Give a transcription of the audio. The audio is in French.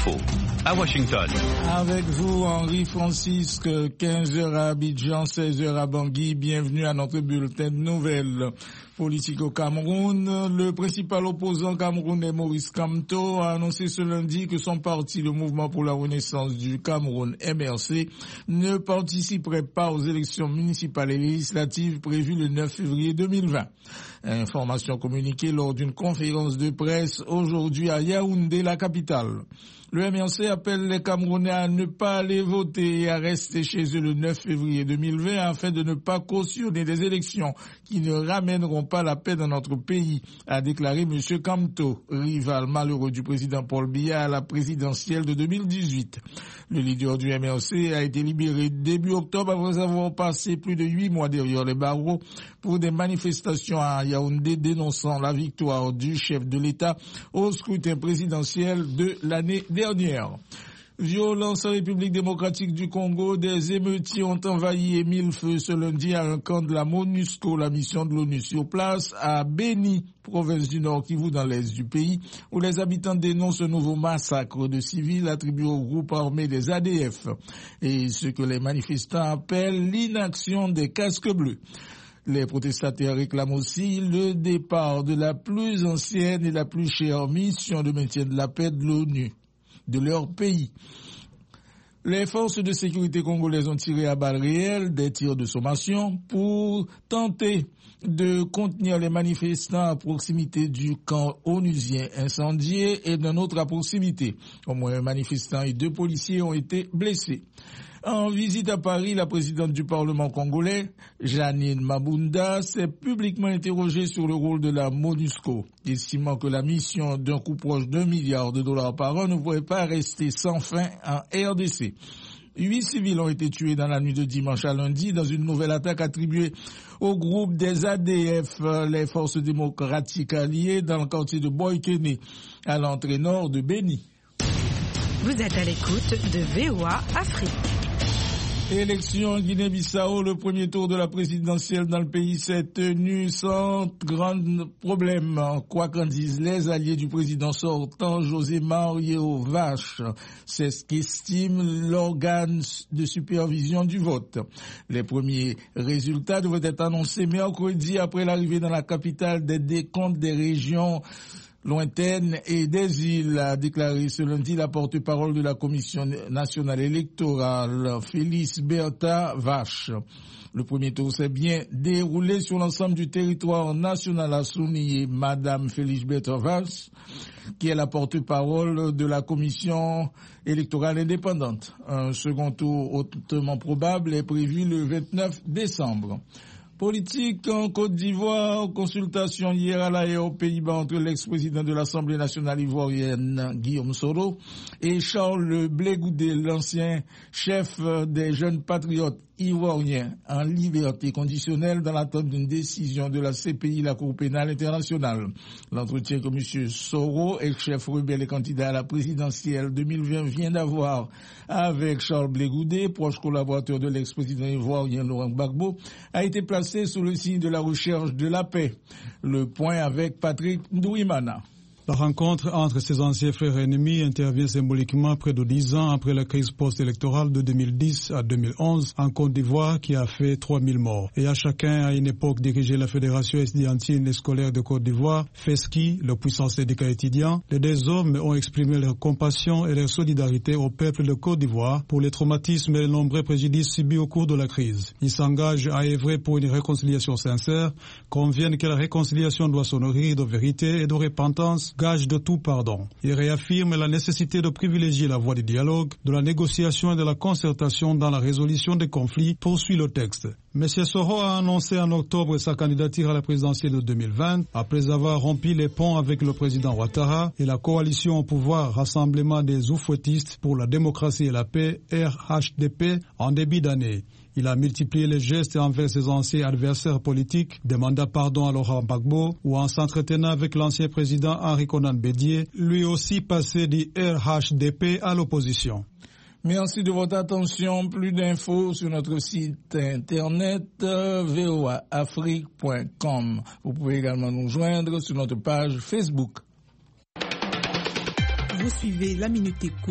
Info à Washington. Avec vous, Henri Francisque, 15h à Abidjan, 16h à Bangui. Bienvenue à notre bulletin de nouvelles. Politique au Cameroun, le principal opposant camerounais Maurice Kamto a annoncé ce lundi que son parti, le Mouvement pour la Renaissance du Cameroun, MRC, ne participerait pas aux élections municipales et législatives prévues le 9 février 2020. Information communiquée lors d'une conférence de presse aujourd'hui à Yaoundé, la capitale. Le MRC appelle les Camerounais à ne pas aller voter et à rester chez eux le 9 février 2020 afin de ne pas cautionner des élections qui ne ramèneront pas la paix dans notre pays, a déclaré M. Kamto, rival malheureux du président Paul Biya à la présidentielle de 2018. Le leader du MRC a été libéré début octobre après avoir passé plus de 8 mois derrière les barreaux pour des manifestations à Yaoundé dénonçant la victoire du chef de l'État au scrutin présidentiel de l'année dernière. Violence en République démocratique du Congo, des émeutiers ont envahi et mis le feu ce lundi à un camp de la MONUSCO, la mission de l'ONU sur place, à Beni, province du Nord Kivu dans l'est du pays, où les habitants dénoncent un nouveau massacre de civils attribué au groupe armé des ADF et ce que les manifestants appellent l'inaction des casques bleus. Les protestataires réclament aussi le départ de la plus ancienne et la plus chère mission de maintien de la paix de l'ONU de leur pays. Les forces de sécurité congolaises ont tiré à balles réelles des tirs de sommation pour tenter de contenir les manifestants à proximité du camp onusien incendié et d'un autre à proximité. Au moins un manifestant et 2 policiers ont été blessés. En visite à Paris, la présidente du Parlement congolais, Janine Mabunda, s'est publiquement interrogée sur le rôle de la MONUSCO, estimant que la mission d'un coût proche d'$1 milliard par an ne pourrait pas rester sans fin en RDC. 8 civils ont été tués dans la nuit de dimanche à lundi dans une nouvelle attaque attribuée au groupe des ADF, les forces démocratiques alliées, dans le quartier de Boykene, à l'entrée nord de Beni. Vous êtes à l'écoute de VOA Afrique. Élection en Guinée-Bissau, le premier tour de la présidentielle dans le pays s'est tenu sans grand problème, quoi qu'en disent les alliés du président sortant, José Mario Vache. C'est ce qu'estime l'organe de supervision du vote. Les premiers résultats devraient être annoncés mercredi après l'arrivée dans la capitale des décomptes des régions lointaine et des îles, a déclaré ce lundi la porte-parole de la Commission nationale électorale, Félix Bertha Vache. Le premier tour s'est bien déroulé sur l'ensemble du territoire national, a souligné Madame Félix Bertha Vache, qui est la porte-parole de la Commission électorale indépendante. Un second tour hautement probable est prévu le 29 décembre. Politique en Côte d'Ivoire, consultation hier à La Haye aux Pays-Bas entre l'ex-président de l'Assemblée nationale ivoirienne Guillaume Soro et Charles Blé Goudé, l'ancien chef des jeunes patriotes ivoiriens en liberté conditionnelle dans l'attente d'une décision de la CPI, la Cour pénale internationale. L'entretien que M. Soro, ex-chef rebelle et candidat à la présidentielle 2020, vient d'avoir avec Charles Blé Goudé, proche collaborateur de l'ex-président ivoirien Laurent Gbagbo, a été placé sous le signe de la recherche de la paix. Le point avec Patrick Ndouimana. La rencontre entre ces anciens frères ennemis intervient symboliquement près de 10 ans après la crise post-électorale de 2010 à 2011 en Côte d'Ivoire qui a fait 3000 morts. Et à chacun, à une époque, dirigé la Fédération estudiantine et scolaire de Côte d'Ivoire, FESCI, le puissant syndicat étudiant, les 2 hommes ont exprimé leur compassion et leur solidarité au peuple de Côte d'Ivoire pour les traumatismes et les nombreux préjudices subis au cours de la crise. Ils s'engagent à œuvrer pour une réconciliation sincère, conviennent que la réconciliation doit se nourrir de vérité et de repentance, gage de tout pardon. Il réaffirme la nécessité de privilégier la voie du dialogue, de la négociation et de la concertation dans la résolution des conflits, poursuit le texte. M. Soro a annoncé en octobre sa candidature à la présidentielle de 2020 après avoir rompu les ponts avec le président Ouattara et la coalition au pouvoir Rassemblement des Oufouettistes pour la démocratie et la paix, RHDP, en début d'année. Il a multiplié les gestes envers ses anciens adversaires politiques, demanda pardon à Laurent Gbagbo ou en s'entretenant avec l'ancien président Henri Konan Bédié, lui aussi passé du RHDP à l'opposition. Merci de votre attention. Plus d'infos sur notre site internet voaafrique.com. Vous pouvez également nous joindre sur notre page Facebook. Vous suivez la Minute Éco